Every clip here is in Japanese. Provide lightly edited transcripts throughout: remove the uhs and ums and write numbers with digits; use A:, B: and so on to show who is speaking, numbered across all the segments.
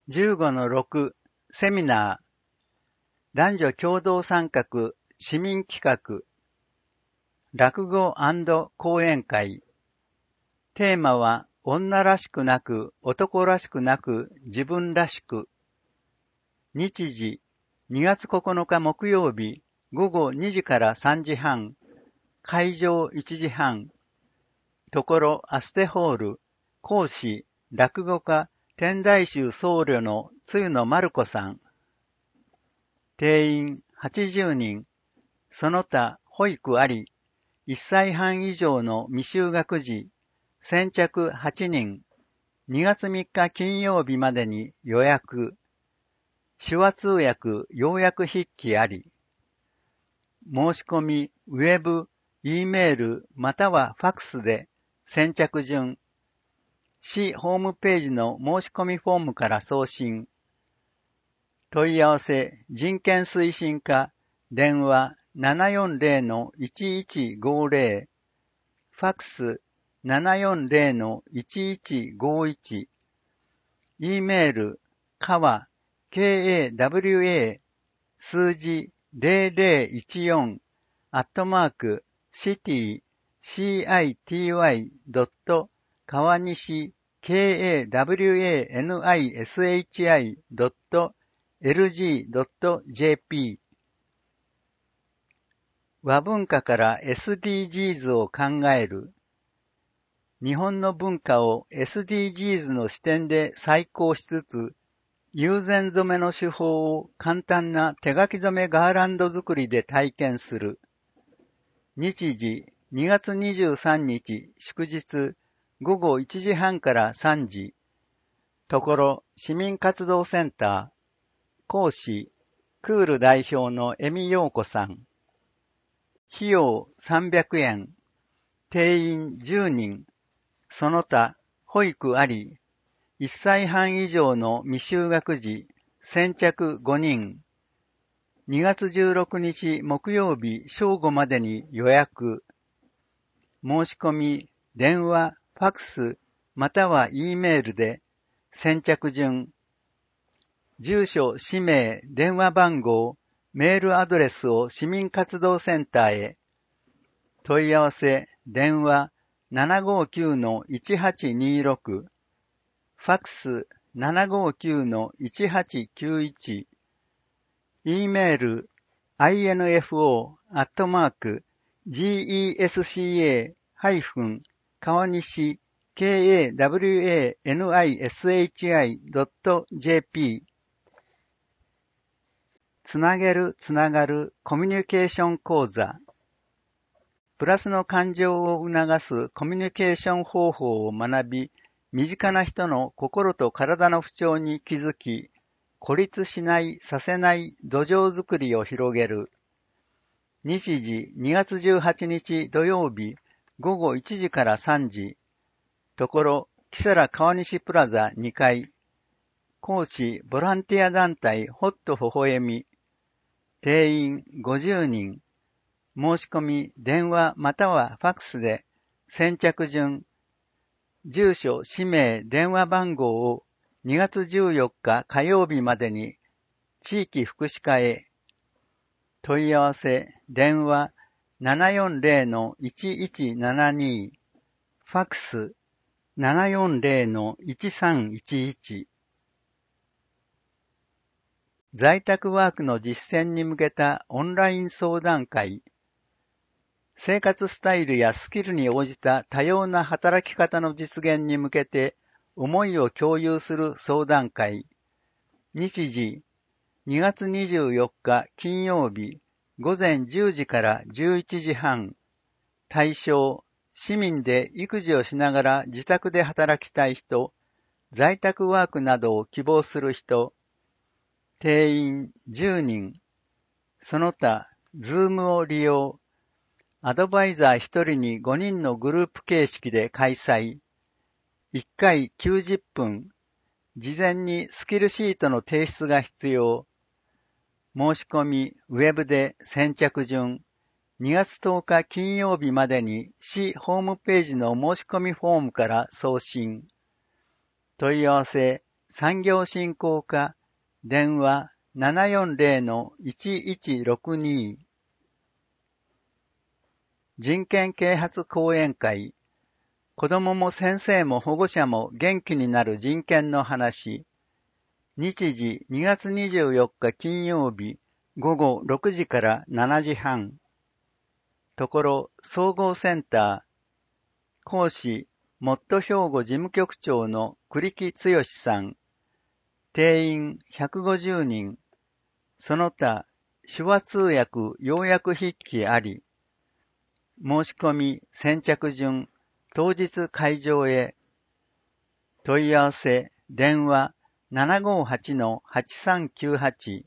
A: 15-6セミナー男女共同参画市民企画落語&講演会テーマは女らしくなく男らしくなく自分らしく日時2月9日木曜日午後2時から3時半会場1時半ところアステホール講師落語家天台宗僧侶の露野丸子さん定員80人その他保育あり1歳半以上の未就学児先着8人2月3日金曜日までに予約手話通訳要約筆記あり申し込みウェブ E メールまたはファクスで先着順市ホームページの申し込みフォームから送信問い合わせ人権推進課電話740-1150ファクス740-1151 E メールkawa kawa 数字0014city.kawanishi kawanishi.lg.jp 和文化から SDGs を考える日本の文化を SDGs の視点で再考しつつ友禅染めの手法を簡単な手書き染めガーランド作りで体験する。日時2月23日祝日午後1時半から3時。ところ市民活動センター。講師クール代表の江見陽子さん。費用300円。定員10人。その他保育あり。1歳半以上の未就学児、先着5人。2月16日木曜日正午までに予約。申し込み、電話、ファクス、または E メールで、先着順。住所、氏名、電話番号、メールアドレスを市民活動センターへ。問い合わせ、電話、759-1826。ファクス 759-1891 E メール info@gesca-kawanishi.jp つなげるつながるコミュニケーション講座プラスの感情を促すコミュニケーション方法を学び身近な人の心と体の不調に気づき、孤立しないさせない土壌づくりを広げる。日時2月18日土曜日午後1時から3時。ところ、木更川西プラザ2階。講師ボランティア団体ほっと微笑み。定員50人。申し込み電話またはファクスで先着順。住所、氏名、電話番号を2月14日火曜日までに地域福祉課へ問い合わせ、電話 740-1172 ファクス 740-1311 在宅ワークの実践に向けたオンライン相談会生活スタイルやスキルに応じた多様な働き方の実現に向けて思いを共有する相談会。日時2月24日金曜日午前10時から11時半。対象、市民で育児をしながら自宅で働きたい人、在宅ワークなどを希望する人。定員10人。その他、Zoom を利用。アドバイザー1人に5人のグループ形式で開催。1回90分。事前にスキルシートの提出が必要。申し込み、ウェブで先着順。2月10日金曜日までに市ホームページの申し込みフォームから送信。問い合わせ産業振興課電話 740-1162 人権啓発講演会子どもも先生も保護者も元気になる人権の話日時2月24日金曜日午後6時から7時半ところ総合センター講師もっと兵庫事務局長の栗木剛さん定員150人その他手話通訳要約筆記あり申し込み先着順当日会場へ問い合わせ電話 758-8398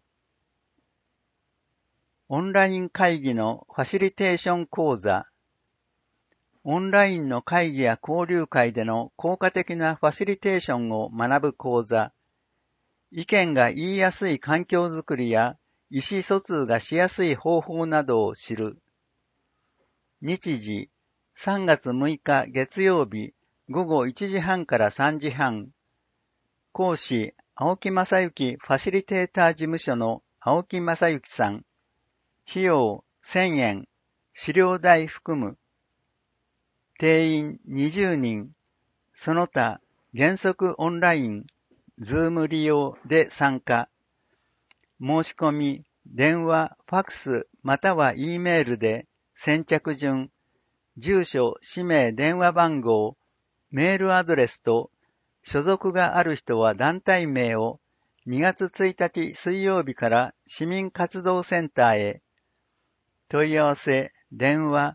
A: オンライン会議のファシリテーション講座オンラインの会議や交流会での効果的なファシリテーションを学ぶ講座意見が言いやすい環境づくりや意思疎通がしやすい方法などを知る日時3月6日月曜日午後1時半から3時半講師青木正幸ファシリテーター事務所の青木正幸さん費用1000円資料代含む定員20人その他原則オンラインズーム利用で参加申し込み電話ファクスまたは E メールで先着順住所氏名電話番号メールアドレスと所属がある人は団体名を2月1日水曜日から市民活動センターへ問い合わせ電話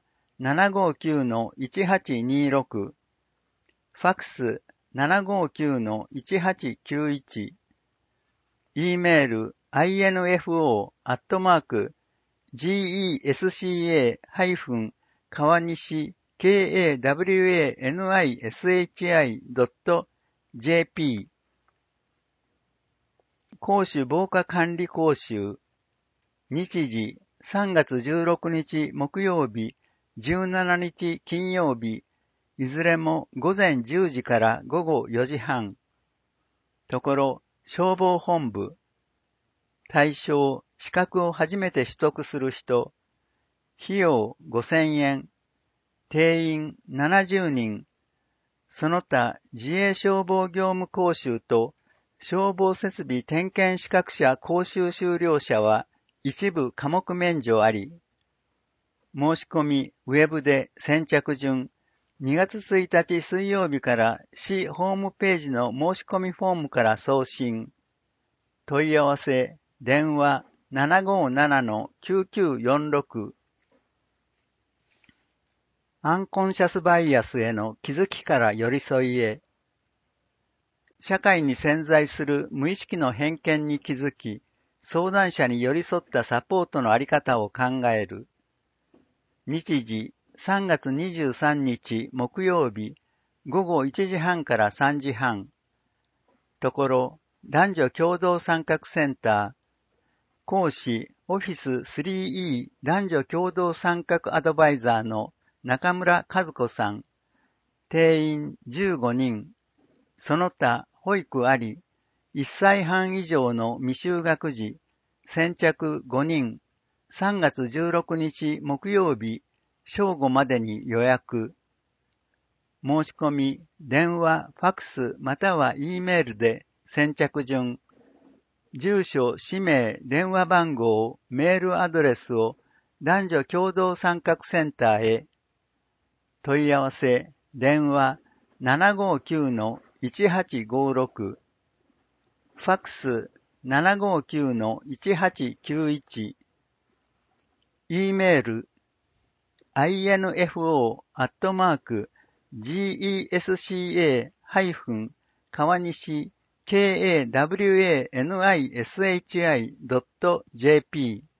A: 759-1826 ファクス 759-1891 E メール info@gesca-kawanishi.jp 講習防火管理講習日時3月16日木曜日17日金曜日いずれも午前10時から午後4時半ところ消防本部対象資格を初めて取得する人費用5000円定員70人その他自衛消防業務講習と消防設備点検資格者講習修了者は一部科目免除あり申し込みウェブで先着順2月1日水曜日から市ホームページの申し込みフォームから送信問い合わせ電話 757-9946 アンコンシャスバイアスへの気づきから寄り添いへ社会に潜在する無意識の偏見に気づき相談者に寄り添ったサポートのあり方を考える日時3月23日木曜日午後1時半から3時半ところ男女共同参画センター講師オフィス 3E 男女共同参画アドバイザーの中村和子さん定員15人その他保育あり1歳半以上の未就学児先着5人3月16日木曜日正午までに予約申し込み電話ファクスまたは E メールで先着順住所、氏名、電話番号、メールアドレスを男女共同参画センターへ問い合わせ電話 759-1856 ファクス 759-1891 E メール info@gesca-kawanishi.jp